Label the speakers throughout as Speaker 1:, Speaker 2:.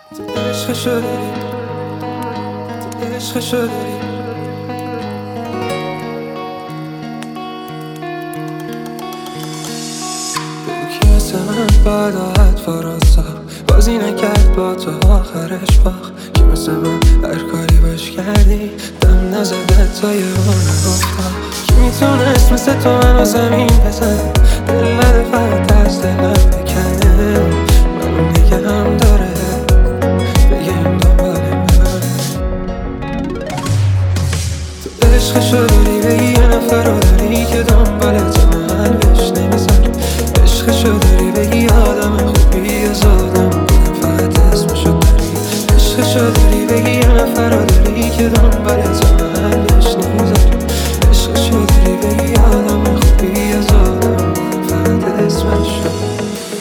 Speaker 1: عشق شده عشق شده کی مثل من باید آهد فراسا بازی نکرد با تو آخرش باخ کی مثل من هر کاری باش کردی دم نزده تا یه رو نگفتا کی میتونست مثل تو منو زمین بزن دل نده فقط از دلم بکنه منو نگه هم داره بگه این دنبال من تو عشق شدی به یه نفر رو داری که دنبالت محل بهش نمیذاری عشق شدی به یه آدم خوبی یا زادم بودم فقط اسمشو داری عشق شدی به یه نفر رو داری که دنبالت محل بهش نمیذاری عشق شدی به یه آدم خوبی یا زادم بودم فقط اسمشو داری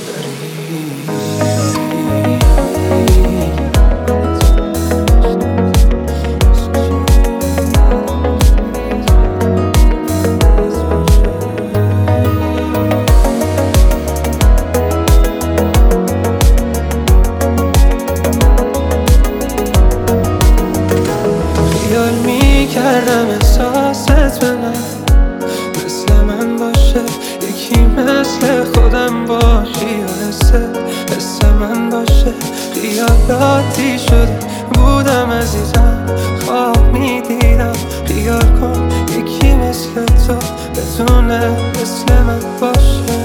Speaker 1: خیال میکردم احساست به من مثل من باشه یکی مثل خودم باشی و حس من باشه خیالاتی شده بودم عزیزم خواب میدیدم خیال کن یکی مثل تو بتونه مثل من باشه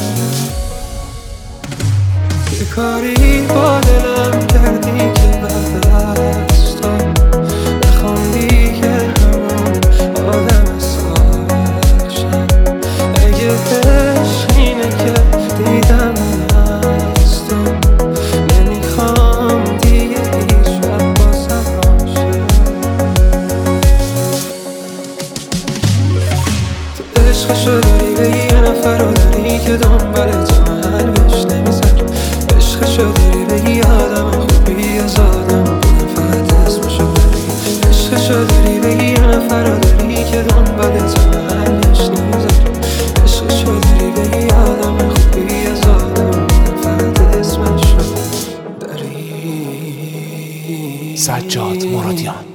Speaker 1: یه کاری با دلم کردی که بعد از تو نخوام دیگه همون آدم سالشم اگه عشق اینه که دیدم از تو نمیخوام دیگه هیچ وقت بازم باشه تو عشق شدی به یه نفر رو داری که دنبالت محل بهش نمیذاری عشق شدی به یه آدم خوبی یا زادم بودم فقط اسمشو داری عشق شدی به یه نفر رو داری که دنبالت محل بهش نمیذاری عشق شدی به یه آدم خوبی یا زادم بودم فقط اسمشو داری
Speaker 2: سجاد مرادیان.